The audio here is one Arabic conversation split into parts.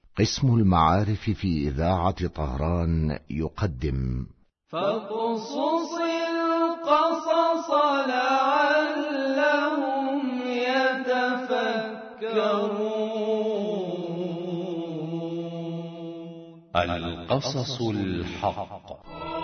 قسم المعارف في إذاعة طهران يقدم فاقصص القصص لعلهم يتفكرون. القصص الحق.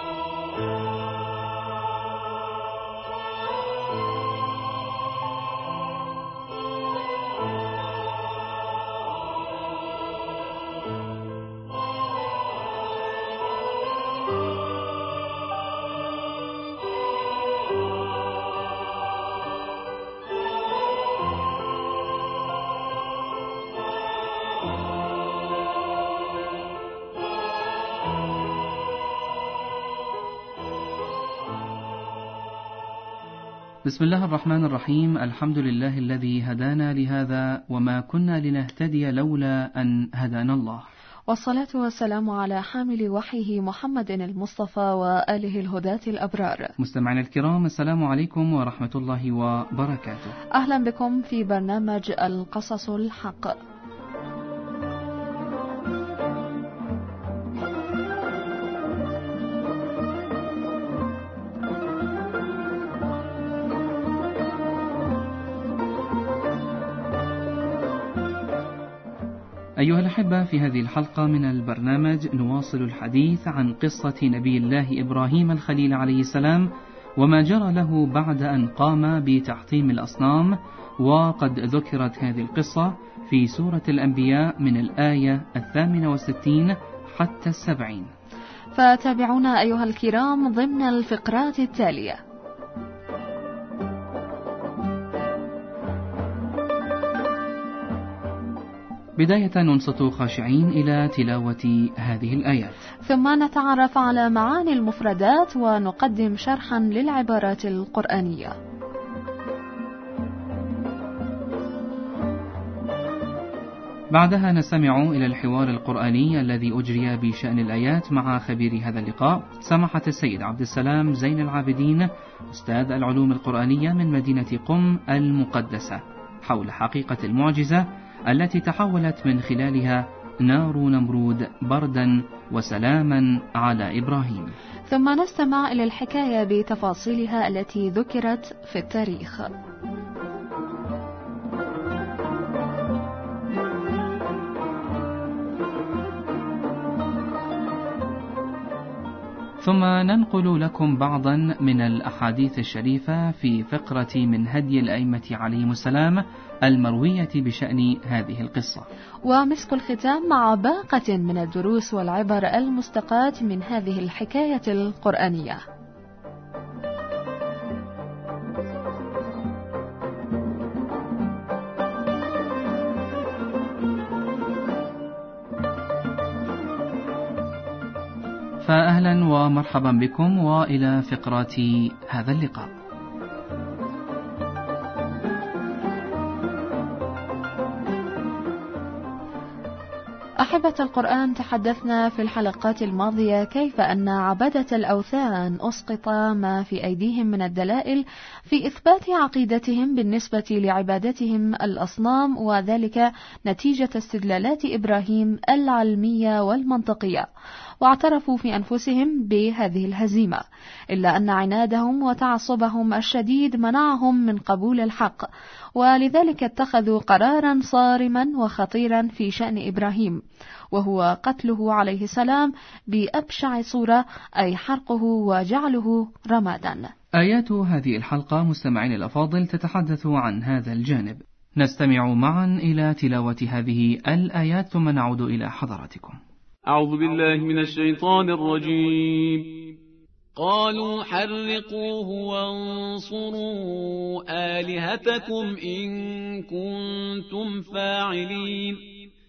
بسم الله الرحمن الرحيم. الحمد لله الذي هدانا لهذا وما كنا لنهتدي لولا أن هدانا الله، والصلاة والسلام على حامل وحيه محمد المصطفى وآله الهداة الأبرار. مستمعينا الكرام، السلام عليكم ورحمة الله وبركاته. أهلا بكم في برنامج القصص الحق. أيها الأحبة، في هذه الحلقة من البرنامج نواصل الحديث عن قصة نبي الله إبراهيم الخليل عليه السلام وما جرى له بعد أن قام بتحطيم الأصنام، وقد ذكرت هذه القصة في سورة الأنبياء من الآية 68 حتى 70. فتابعونا أيها الكرام ضمن الفقرات التالية. بداية ننصت خاشعين إلى تلاوة هذه الآيات، ثم نتعرف على معاني المفردات ونقدم شرحا للعبارات القرآنية. بعدها نستمع إلى الحوار القرآني الذي أجري بشأن الآيات مع خبير هذا اللقاء سماحة السيد عبد السلام زين العابدين، أستاذ العلوم القرآنية من مدينة قم المقدسة، حول حقيقة المعجزة التي تحولت من خلالها نار نمرود بردا وسلاما على إبراهيم. ثم نستمع إلى الحكاية بتفاصيلها التي ذكرت في التاريخ. ثم ننقل لكم بعضا من الأحاديث الشريفة في فقرة من هدي الأئمة عليهم السلام المروية بشأن هذه القصة، ومسك الختام مع باقة من الدروس والعبر المستقاة من هذه الحكاية القرآنية. فأهلا ومرحبا بكم وإلى فقرات هذا اللقاء. أحبة القرآن، تحدثنا في الحلقات الماضية كيف أن عبدة الأوثان أسقط ما في أيديهم من الدلائل في إثبات عقيدتهم بالنسبة لعبادتهم الأصنام، وذلك نتيجة استدلالات إبراهيم العلمية والمنطقية، واعترفوا في أنفسهم بهذه الهزيمة، إلا أن عنادهم وتعصبهم الشديد منعهم من قبول الحق، ولذلك اتخذوا قرارا صارما وخطيرا في شأن إبراهيم، وهو قتله عليه السلام بأبشع صورة، أي حرقه وجعله رمادا. آيات هذه الحلقة مستمعين الأفاضل تتحدث عن هذا الجانب. نستمع معا إلى تلاوة هذه الآيات ثم نعود إلى حضراتكم. أعوذ بالله من الشيطان الرجيم. قالوا حرقوه وانصروا آلهتكم إن كنتم فاعلين.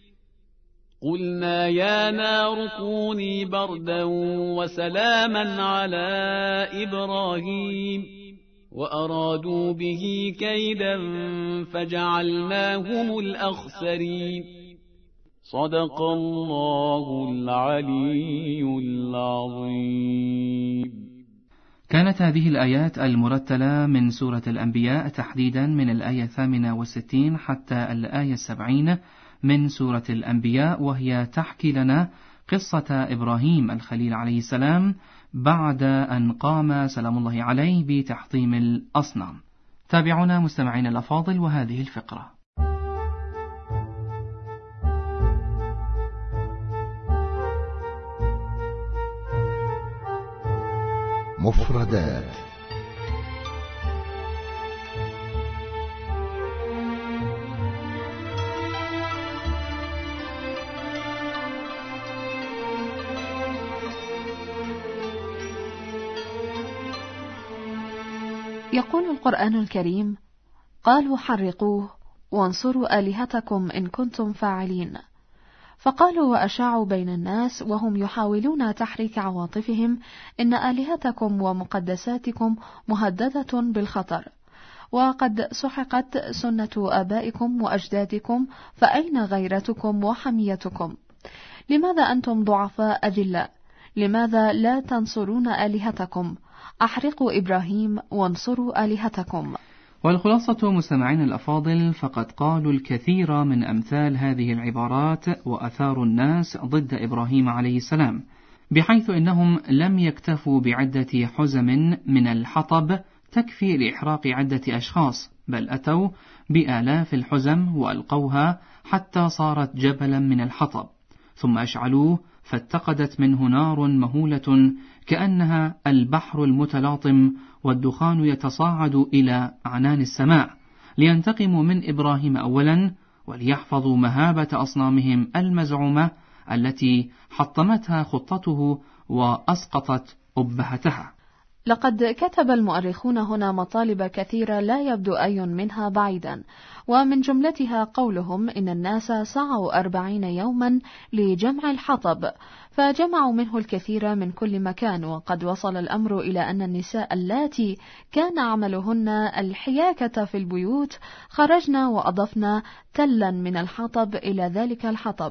قلنا يا نار كوني بردا وسلاما على إبراهيم وأرادوا به كيدا فجعلناهم الأخسرين. صدق الله العلي العظيم. كانت هذه الآيات المرتلة من سورة الأنبياء تحديدا من الآية 68 حتى الآية 70 من سورة الأنبياء، وهي تحكي لنا قصة إبراهيم الخليل عليه السلام بعد أن قام سلام الله عليه بتحطيم الأصنام. تابعونا مستمعين الأفاضل وهذه الفقرة. مفردات. يقول القرآن الكريم: قالوا حرقوه وانصروا آلهتكم إن كنتم فاعلين. فقالوا وأشاعوا بين الناس وهم يحاولون تحريك عواطفهم إن آلهتكم ومقدساتكم مهددة بالخطر، وقد سحقت سنة آبائكم وأجدادكم، فأين غيرتكم وحميتكم؟ لماذا أنتم ضعفاء أذلاء؟ لماذا لا تنصرون آلهتكم؟ أحرقوا إبراهيم وانصروا آلهتكم. والخلاصة مستمعين الأفاضل، فقد قالوا الكثير من أمثال هذه العبارات وأثاروا الناس ضد إبراهيم عليه السلام، بحيث إنهم لم يكتفوا بعدة حزم من الحطب تكفي لإحراق عدة أشخاص، بل أتوا بآلاف الحزم وألقوها حتى صارت جبلا من الحطب، ثم أشعلوه فاتقدت منه نار مهولة كأنها البحر المتلاطم، والدخان يتصاعد إلى أعنان السماء، لينتقموا من إبراهيم أولا، وليحفظوا مهابة أصنامهم المزعومة التي حطمتها خطته وأسقطت أبهتها. لقد كتب المؤرخون هنا مطالب كثيرة لا يبدو أي منها بعيدا، ومن جملتها قولهم إن الناس سعوا 40 يوما لجمع الحطب، فجمعوا منه الكثير من كل مكان، وقد وصل الأمر إلى أن النساء اللاتي كان عملهن الحياكة في البيوت خرجن وأضفن تلا من الحطب إلى ذلك الحطب،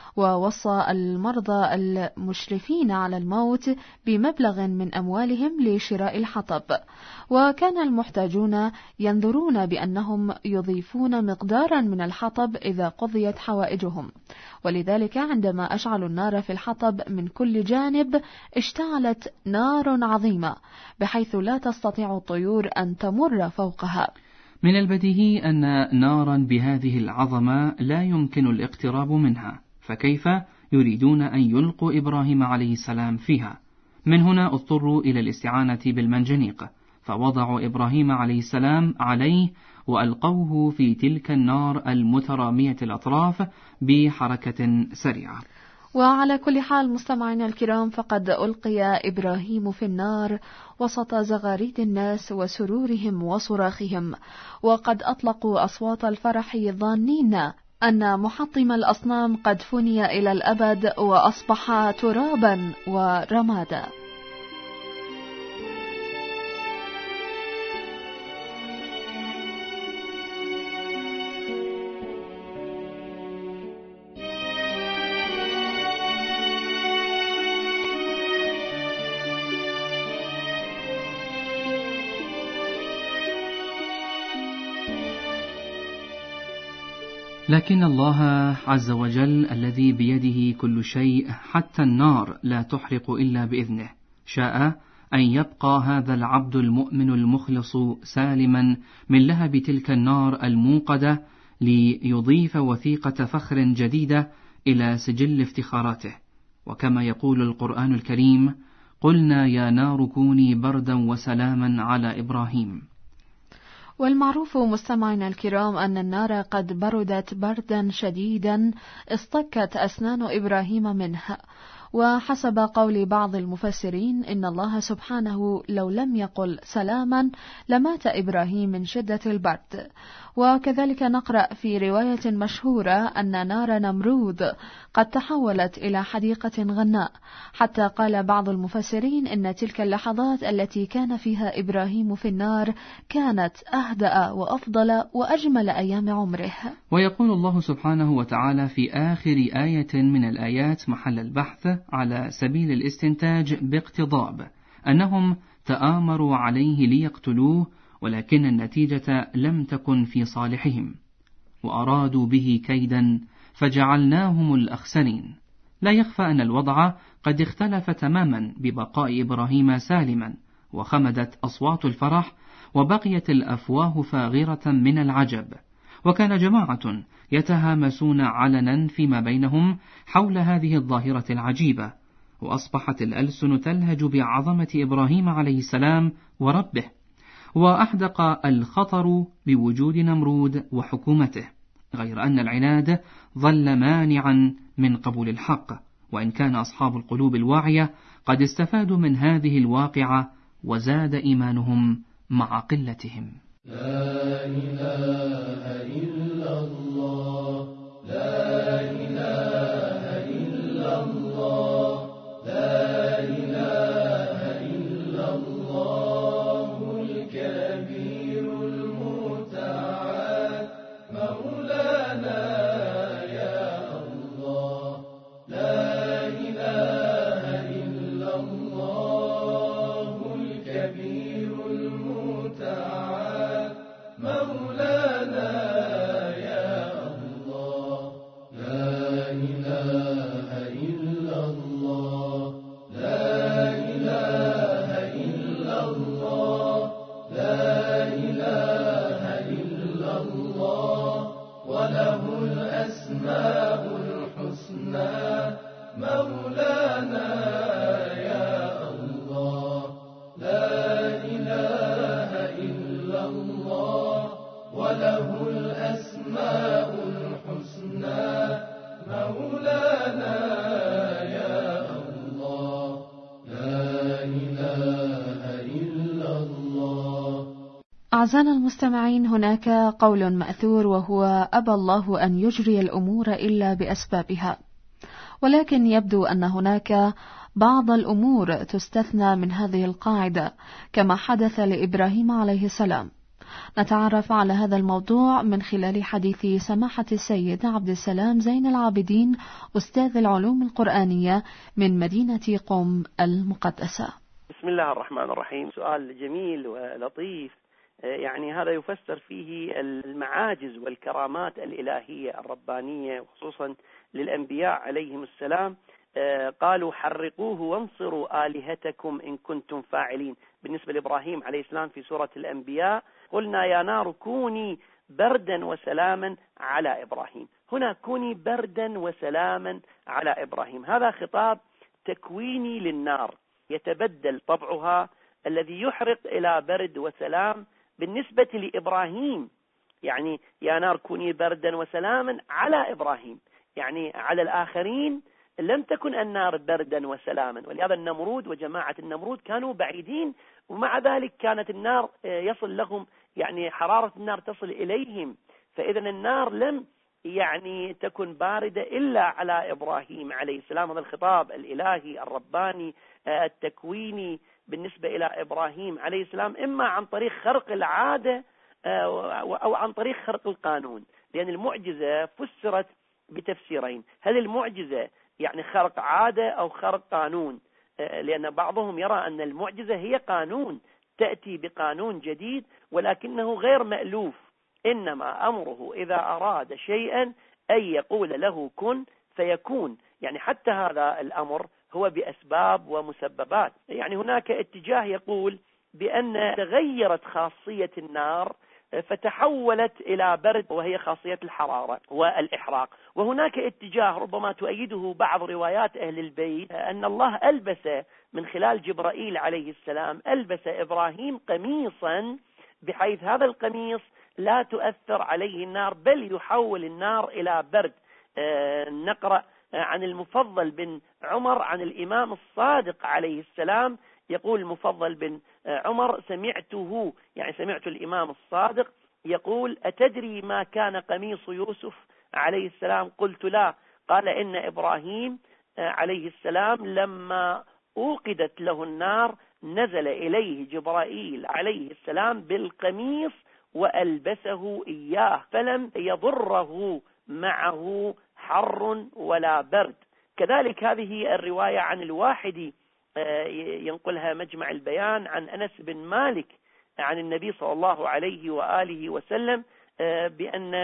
ووصى المرضى المشرفين على الموت بمبلغ من أموالهم لشراء الحطب، وكان المحتاجون ينظرون بأنهم يضيفون مقدارا من الحطب إذا قضيت حوائجهم، ولذلك عندما أشعلوا النار في الحطب من كل جانب اشتعلت نار عظيمة بحيث لا تستطيع الطيور أن تمر فوقها. من البديهي أن نارا بهذه العظمة لا يمكن الاقتراب منها، فكيف يريدون أن يلقوا إبراهيم عليه السلام فيها؟ من هنا اضطروا إلى الاستعانة بالمنجنيق، فوضعوا إبراهيم عليه السلام عليه وألقوه في تلك النار المترامية الأطراف بحركة سريعة. وعلى كل حال مستمعينا الكرام، فقد ألقي إبراهيم في النار وسط زغاريد الناس وسرورهم وصراخهم، وقد أطلقوا أصوات الفرح ظانين أن محطم الأصنام قد فني إلى الأبد وأصبح ترابا ورمادا. لكن الله عز وجل الذي بيده كل شيء حتى النار لا تحرق إلا بإذنه، شاء أن يبقى هذا العبد المؤمن المخلص سالما من لهب تلك النار الموقدة، ليضيف وثيقة فخر جديدة إلى سجل افتخاراته. وكما يقول القرآن الكريم: قلنا يا نار كوني بردا وسلاما على إبراهيم. والمعروف مستمعينا الكرام أن النار قد بردت بردا شديدا اصطكت أسنان إبراهيم منه، وحسب قول بعض المفسرين إن الله سبحانه لو لم يقل سلاما لمات إبراهيم من شدة البرد. وكذلك نقرأ في رواية مشهورة أن نار نمرود قد تحولت إلى حديقة غناء، حتى قال بعض المفسرين إن تلك اللحظات التي كان فيها إبراهيم في النار كانت أهدأ وأفضل وأجمل أيام عمره. ويقول الله سبحانه وتعالى في آخر آية من الآيات محل البحث على سبيل الاستنتاج باقتضاب أنهم تآمروا عليه ليقتلوه، ولكن النتيجة لم تكن في صالحهم، وأرادوا به كيدا فجعلناهم الأخسرين. لا يخفى أن الوضع قد اختلف تماما ببقاء إبراهيم سالما، وخمدت أصوات الفرح، وبقيت الأفواه فاغرة من العجب، وكان جماعة يتهامسون علنا فيما بينهم حول هذه الظاهرة العجيبة، وأصبحت الألسن تلهج بعظمة إبراهيم عليه السلام وربه، وأحدق الخطر بوجود نمرود وحكومته، غير أن العناد ظل مانعا من قبول الحق، وإن كان أصحاب القلوب الواعية قد استفادوا من هذه الواقعة وزاد إيمانهم مع قلتهم. لا إله إلا الله، لا إله إلا الله، لا إله إلا الله الكبير المتعال مولانا يا الله، لا إله إلا الله الكبير المتعال مولانا يا الله، لا إله إلا الله، لا إله إلا الله، لا إله إلا الله، وله الأسماء الحسنى مولانا يا الله، لا إله إلا الله، وله الأسماء الحسنى مولانا يا الله، لا إله إلا الله. أعزائنا المستمعين، هناك قول مأثور وهو: أبى الله أن يجري الأمور إلا بأسبابها، ولكن يبدو أن هناك بعض الأمور تستثنى من هذه القاعدة كما حدث لإبراهيم عليه السلام. نتعرف على هذا الموضوع من خلال حديث سماحة السيد عبد السلام زين العابدين، أستاذ العلوم القرآنية من مدينة قم المقدسة. بسم الله الرحمن الرحيم. سؤال جميل ولطيف، يعني هذا يفسر فيه المعاجز والكرامات الإلهية الربانية، وخصوصا للأنبياء عليهم السلام. قالوا حرقوه وانصروا آلهتكم إن كنتم فاعلين. بالنسبة لإبراهيم عليه السلام في سورة الأنبياء: قلنا يا نار كوني بردا وسلاما على إبراهيم. هنا كوني بردا وسلاما على إبراهيم، هذا خطاب تكويني للنار، يتبدل طبعها الذي يحرق إلى برد وسلام بالنسبة لإبراهيم. يعني يا نار كوني بردا وسلاما على إبراهيم، يعني على الآخرين لم تكن النار بردا وسلاما. ولهذا النمرود وجماعة النمرود كانوا بعيدين، ومع ذلك كانت النار يصل لهم، يعني حرارة النار تصل إليهم. فإذا النار لم يعني تكن باردة إلا على إبراهيم عليه السلام. هذا الخطاب الإلهي الرباني التكويني بالنسبة إلى إبراهيم عليه السلام، إما عن طريق خرق العادة أو عن طريق خرق القانون، لأن المعجزة فسرت بتفسيرين: هل المعجزة يعني خرق عادة أو خرق قانون؟ لأن بعضهم يرى أن المعجزة هي قانون، تأتي بقانون جديد ولكنه غير مألوف، إنما أمره إذا أراد شيئا أن يقول له كن فيكون. يعني حتى هذا الأمر هو بأسباب ومسببات. يعني هناك اتجاه يقول بأن تغيرت خاصية النار فتحولت إلى برد، وهي خاصية الحرارة والإحراق. وهناك اتجاه ربما تؤيده بعض روايات أهل البيت أن الله ألبس من خلال جبرائيل عليه السلام، ألبس إبراهيم قميصا بحيث هذا القميص لا تؤثر عليه النار بل يحول النار إلى برد. نقرأ عن المفضل بن عمر عن الإمام الصادق عليه السلام، يقول المفضل بن عمر: سمعت الإمام الصادق يقول: أتدري ما كان قميص يوسف عليه السلام؟ قلت لا. قال: إن إبراهيم عليه السلام لما أوقدت له النار نزل إليه جبرائيل عليه السلام بالقميص وألبسه إياه، فلم يضره معه حر ولا برد. كذلك هذه الرواية عن الواحدي ينقلها مجمع البيان عن أنس بن مالك عن النبي صلى الله عليه وآله وسلم بأن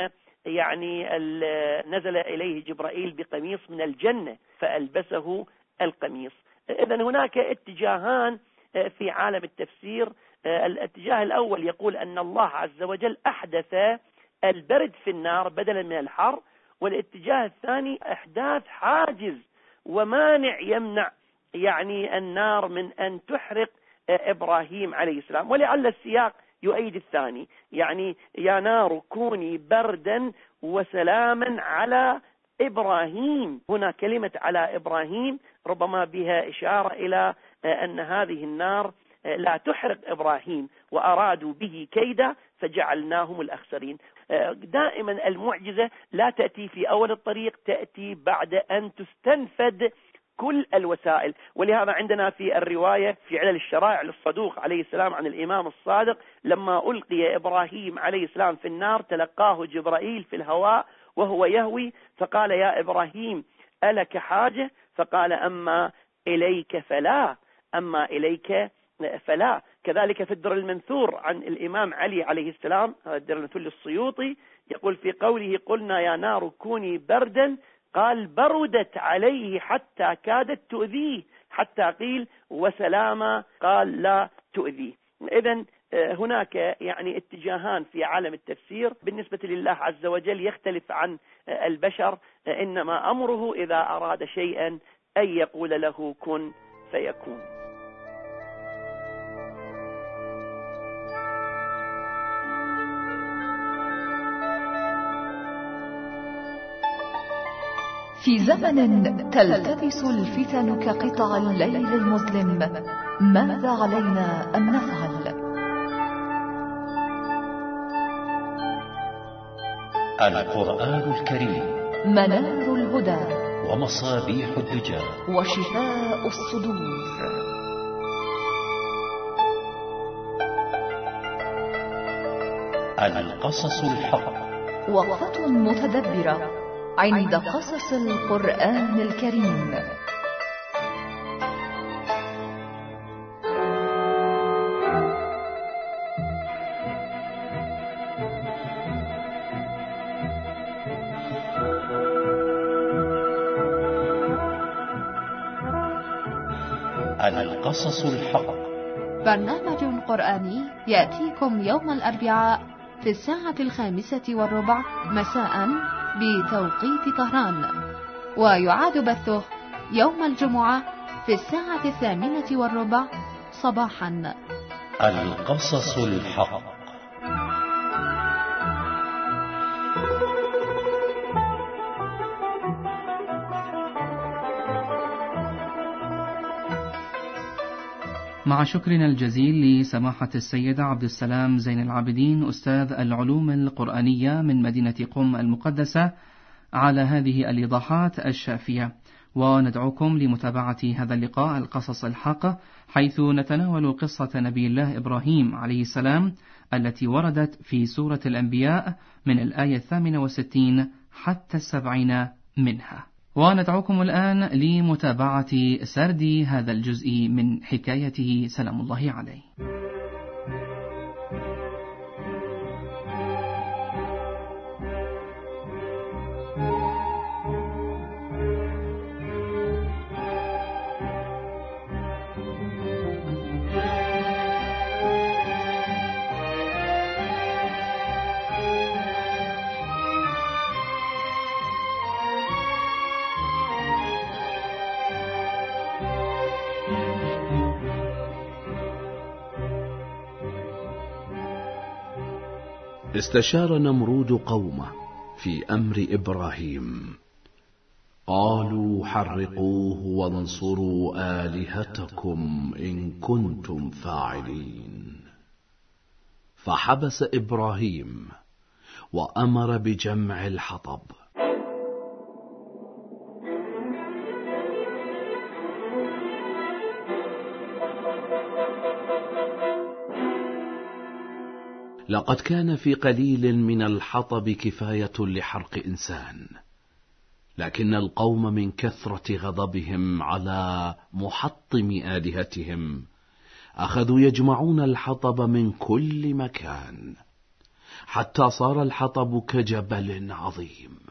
يعني نزل إليه جبرائيل بقميص من الجنة فألبسه القميص. إذن هناك اتجاهان في عالم التفسير. الاتجاه الأول يقول أن الله عز وجل أحدث البرد في النار بدلا من الحر، والاتجاه الثاني إحداث حاجز ومانع يمنع يعني النار من أن تحرق إبراهيم عليه السلام. ولعل السياق يؤيد الثاني، يعني يا نار كوني بردا وسلاما على إبراهيم. هنا كلمة على إبراهيم ربما بها إشارة إلى أن هذه النار لا تحرق إبراهيم، وأرادوا به كيدا فجعلناهم الأخسرين. دائما المعجزة لا تأتي في أول الطريق، تأتي بعد أن تستنفد كل الوسائل. ولهذا عندنا في الرواية في علل الشرائع للصدوق عليه السلام عن الإمام الصادق: لما ألقي إبراهيم عليه السلام في النار تلقاه جبرائيل في الهواء وهو يهوي فقال: يا إبراهيم ألك حاجة؟ فقال: أما إليك فلا، أما إليك فلا. كذلك في الدر المنثور عن الإمام علي عليه السلام، الدر المنثور للسيوطي، يقول في قوله: قلنا يا نار كوني بردا، قال: بردت عليه حتى كادت تؤذيه، حتى قيل وسلاما، قال لا تؤذيه. إذن هناك يعني اتجاهان في عالم التفسير. بالنسبة لله عز وجل يختلف عن البشر، إنما أمره إذا أراد شيئا أن يقول له كن فيكون. في زمن تلتبس الفتن كقطع الليل المظلم، ماذا علينا أن نفعل؟ القرآن الكريم منار الهدى ومصابيح الدجى وشفاء الصدور. القصص الحق، وقفة متدبرة عند قصص القرآن الكريم. القصص الحق، برنامج قرآني يأتيكم يوم الأربعاء في 5:05 مساء بتوقيت طهران، ويعاد بثه يوم الجمعة في 8:08 صباحا. القصص الحق. مع شكرنا الجزيل لسماحة السيدة عبد السلام زين العابدين أستاذ العلوم القرآنية من مدينة قم المقدسة على هذه الإيضاحات الشافية، وندعوكم لمتابعة هذا اللقاء القصص الحق، حيث نتناول قصة نبي الله إبراهيم عليه السلام التي وردت في سورة الأنبياء من الآية 68 حتى 70 منها. وندعوكم الآن لمتابعة سرد هذا الجزء من حكايته سلام الله عليه. استشار نمرود قومه في أمر إبراهيم، قالوا: حرقوه وانصروا آلهتكم إن كنتم فاعلين. فحبس إبراهيم وأمر بجمع الحطب. لقد كان في قليل من الحطب كفاية لحرق إنسان، لكن القوم من كثرة غضبهم على محطم آلهتهم أخذوا يجمعون الحطب من كل مكان، حتى صار الحطب كجبل عظيم.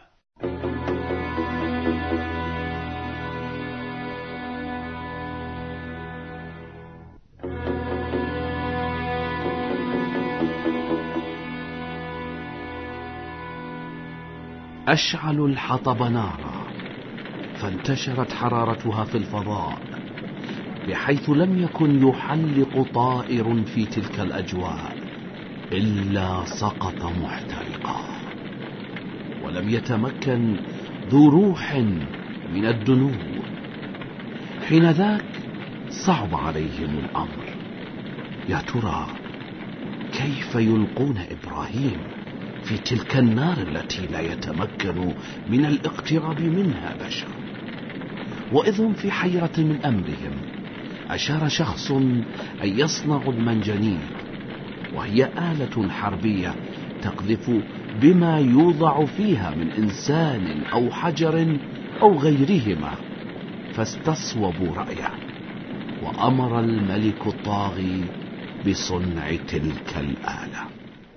أشعلوا الحطب نارا، فانتشرت حرارتها في الفضاء بحيث لم يكن يحلق طائر في تلك الأجواء إلا سقط محترقا، ولم يتمكن ذو روح من الدنو. حينذاك صعب عليهم الأمر، يا ترى كيف يلقون إبراهيم في تلك النار التي لا يتمكن من الاقتراب منها بشر؟ وإذ هم في حيرة من أمرهم، أشار شخص أن يصنعوا المنجنيق، وهي آلة حربية تقذف بما يوضع فيها من إنسان أو حجر أو غيرهما، فاستصوبوا رأيه، وأمر الملك الطاغي بصنع تلك الآلة.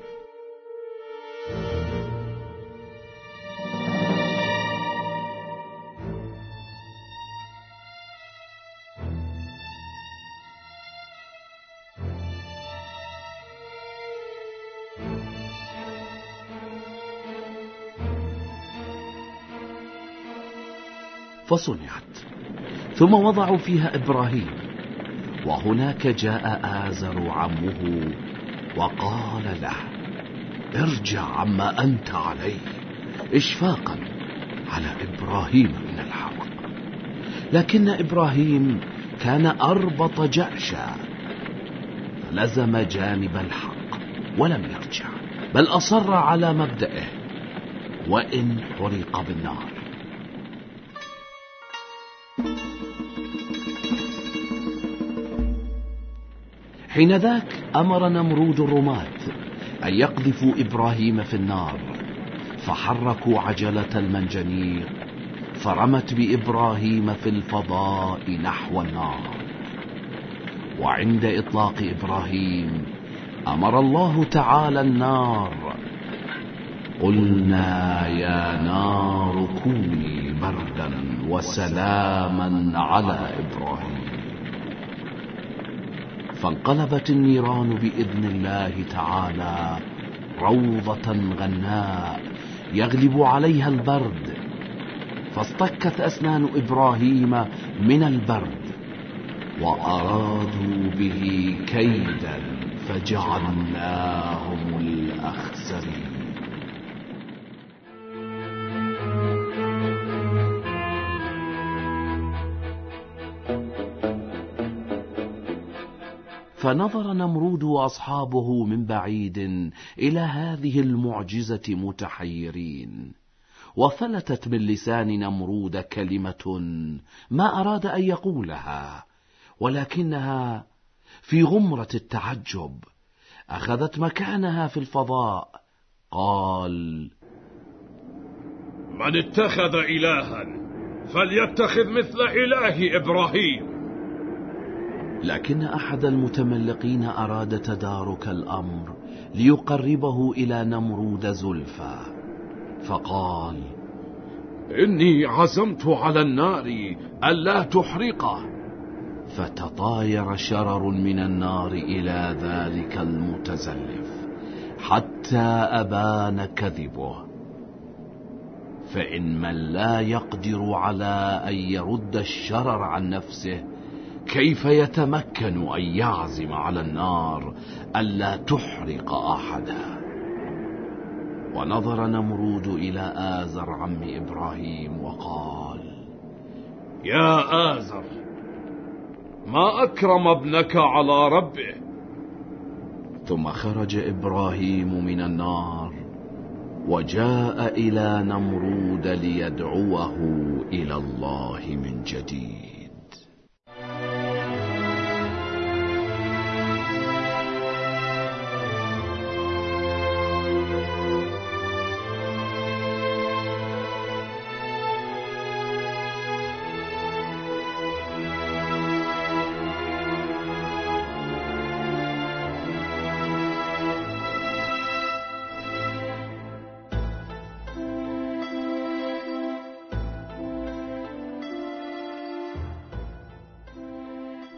فصنعت، ثم وضعوا فيها إبراهيم، وهناك جاء آزر عمه وقال له: ارجع عما أنت عليه، إشفاقا على إبراهيم من الحرب. لكن إبراهيم كان أربط جأشا، فلزم جانب الحق ولم يرجع، بل أصر على مبدئه، وإن حرق بالنار. حينذاك أمر نمرود الرماة أن يقذفوا إبراهيم في النار، فحركوا عجلة المنجنيق فرمت بإبراهيم في الفضاء نحو النار. وعند إطلاق إبراهيم أمر الله تعالى النار: قلنا يا نار كوني بردا وسلاما على إبراهيم. فانقلبت النيران بإذن الله تعالى روضة غناء يغلب عليها البرد، فاصطكت أسنان إبراهيم من البرد، وأرادوا به كيدا فجعلناهم الأخسرين. فنظر نمرود وأصحابه من بعيد إلى هذه المعجزة متحيرين، وفلتت من لسان نمرود كلمة ما أراد أن يقولها، ولكنها في غمرة التعجب أخذت مكانها في الفضاء. قال: من اتخذ إلها فليتخذ مثل إله إبراهيم. لكن أحد المتملقين أراد تدارك الأمر ليقربه إلى نمرود زلفى، فقال: إني عزمت على النار ألا تحرقه. فتطاير شرر من النار إلى ذلك المتزلف حتى أبان كذبه. فإن من لا يقدر على أن يرد الشرر عن نفسه، كيف يتمكن أن يعزم على النار ألا تحرق أحدا؟ ونظر نمرود إلى آزر عم إبراهيم وقال: يا آزر، ما أكرم ابنك على ربه. ثم خرج إبراهيم من النار وجاء إلى نمرود ليدعوه إلى الله من جديد.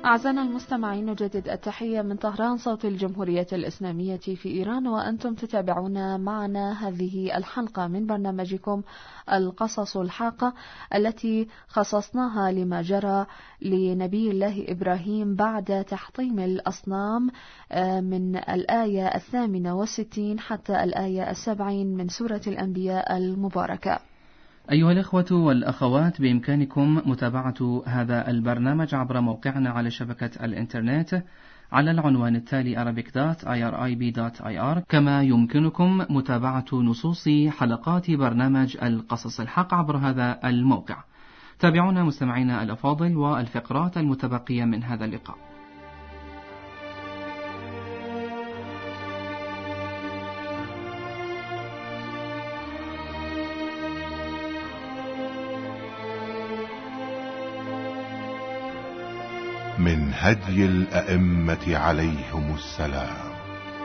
أعزائنا المستمعين، نجدد التحية من طهران صوت الجمهورية الإسلامية في إيران، وأنتم تتابعون معنا هذه الحلقة من برنامجكم القصص الحاقة التي خصصناها لما جرى لنبي الله إبراهيم بعد تحطيم الأصنام من الآية 68 حتى الآية 70 من سورة الأنبياء المباركة. أيها الإخوة والأخوات، بإمكانكم متابعة هذا البرنامج عبر موقعنا على شبكة الإنترنت على العنوان التالي arabic.irib.ir، كما يمكنكم متابعة نصوص حلقات برنامج القصص الحق عبر هذا الموقع. تابعونا مستمعينا الأفاضل والفقرات المتبقية من هذا اللقاء. من هدي الأئمة عليهم السلام.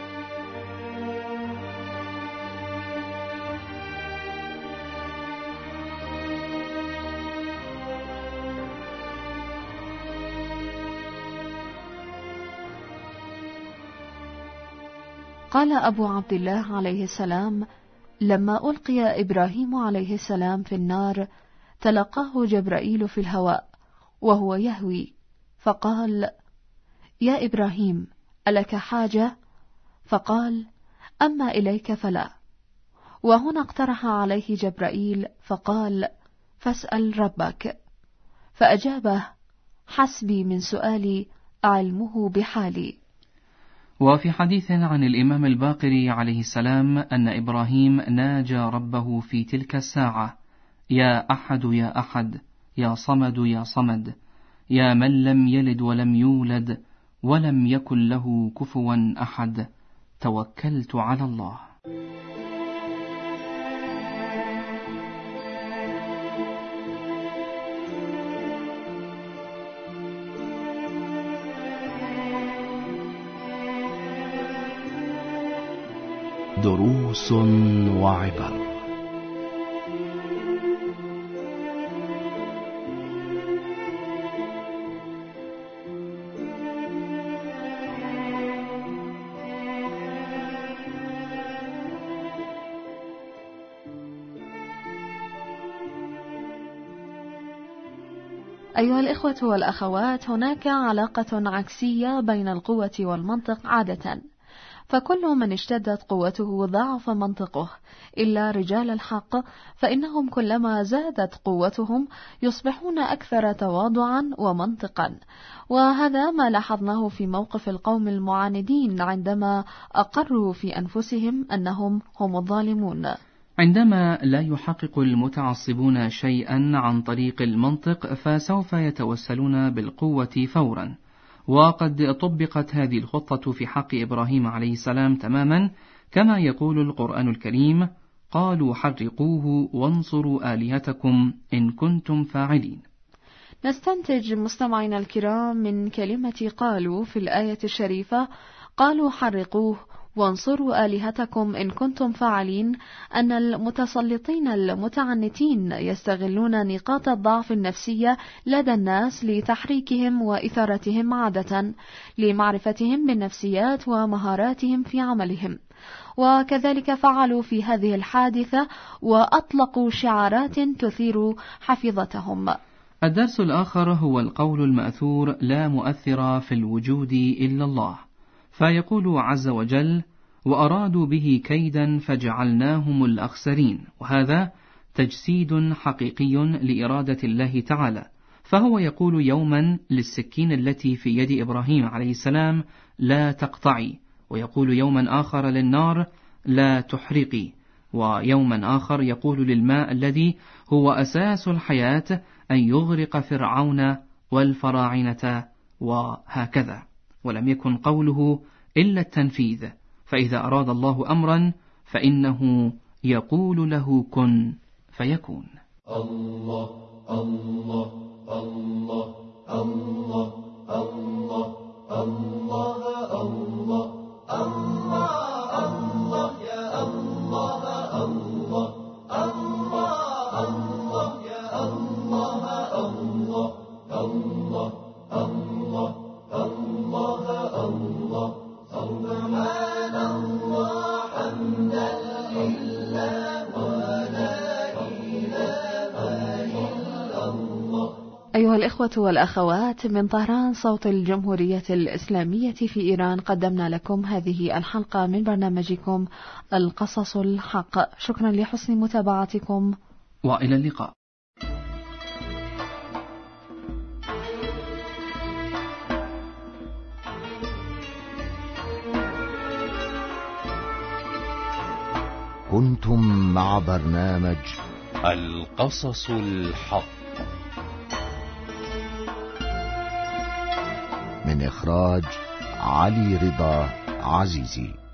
قال أبو عبد الله عليه السلام: لما ألقي إبراهيم عليه السلام في النار تلقاه جبرائيل في الهواء وهو يهوي، فقال: يا إبراهيم، ألك حاجة؟ فقال: أما إليك فلا. وهنا اقترح عليه جبرائيل فقال: فاسأل ربك. فأجابه: حسبي من سؤالي علمه بحالي. وفي حديث عن الإمام الباقر عليه السلام أن إبراهيم ناجى ربه في تلك الساعة: يا أحد يا أحد، يا صمد يا صمد، يا من لم يلد ولم يولد ولم يكن له كفوا أحد، توكلت على الله. دروس وعبر. أيها الإخوة والأخوات، هناك علاقة عكسية بين القوة والمنطق عادة، فكل من اشتدت قوته ضعف منطقه، إلا رجال الحق فإنهم كلما زادت قوتهم يصبحون أكثر تواضعا ومنطقا، وهذا ما لاحظناه في موقف القوم المعاندين عندما أقروا في أنفسهم أنهم هم الظالمون. عندما لا يحقق المتعصبون شيئا عن طريق المنطق فسوف يتوسلون بالقوة فورا، وقد طبقت هذه الخطة في حق إبراهيم عليه السلام تماما، كما يقول القرآن الكريم: قالوا حرقوه وانصروا آلهتكم إن كنتم فاعلين. نستنتج مستمعينا الكرام من كلمة قالوا في الآية الشريفة: قالوا حرقوه وانصروا آلهتكم إن كنتم فاعلين، أن المتسلطين المتعنتين يستغلون نقاط الضعف النفسية لدى الناس لتحريكهم وإثارتهم عادة، لمعرفتهم بالنفسيات ومهاراتهم في عملهم، وكذلك فعلوا في هذه الحادثة وأطلقوا شعارات تثير حفيظتهم. الدرس الآخر هو القول المأثور: لا مؤثر في الوجود إلا الله، فيقول عز وجل: وأرادوا به كيدا فجعلناهم الأخسرين، وهذا تجسيد حقيقي لإرادة الله تعالى، فهو يقول يوما للسكين التي في يد إبراهيم عليه السلام: لا تقطعي، ويقول يوما آخر للنار: لا تحرقي، ويوما آخر يقول للماء الذي هو أساس الحياة أن يغرق فرعون والفراعنة، وهكذا. ولم يكن قوله إلا التنفيذ، فإذا أراد الله أمرا فإنه يقول له كن فيكون. الله الله الله الله الله الله الله الله الله يا الله الله الله الله يا الله الله الله الله أيها الإخوة والأخوات، من طهران صوت الجمهورية الإسلامية في إيران قدمنا لكم هذه الحلقة من برنامجكم القصص الحق. شكرا لحسن متابعتكم وإلى اللقاء. كنتم مع برنامج القصص الحق من إخراج علي رضا عزيزي.